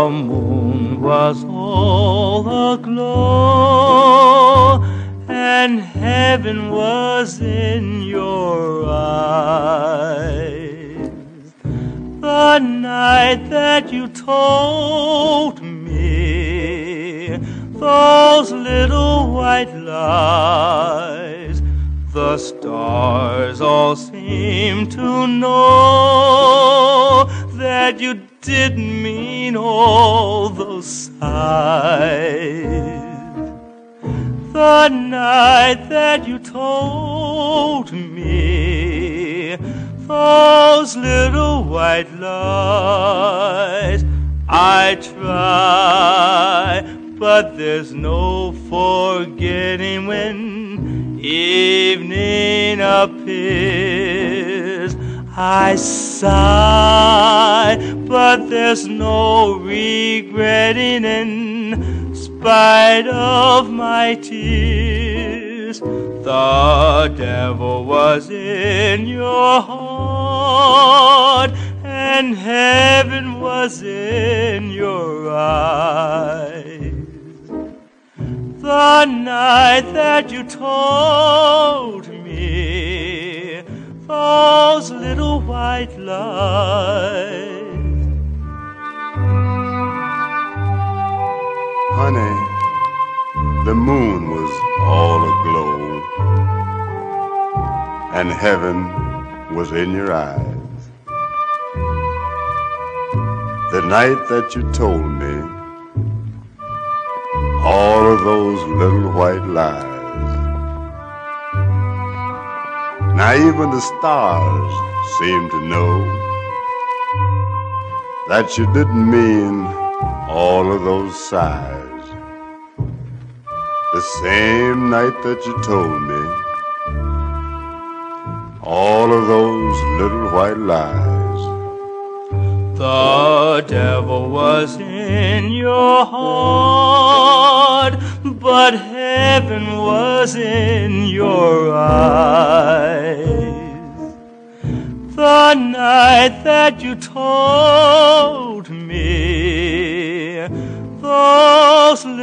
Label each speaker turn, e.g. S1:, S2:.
S1: The moon was all aglow, and heaven was in your eyes. The night that you told me those little white lies, the stars all seemed to know that you didn't mean all those sighs. The night that you told me those little white lies, I try, but there's no forgetting when evening appears. I sigh, but there's no regretting in spite of my tears. The devil was in your heart, and heaven was in your eyes. The night that you told me those little white lies.
S2: Honey, the moon was all aglow, and heaven was in your eyes. The night that you told me all of those little white lies. Now even the stars seem to know that you didn't mean all of those sighs. The same night that you told me all of those little white lies.
S1: The devil was in your heart, but heaven was in your eyes. The night that you told me those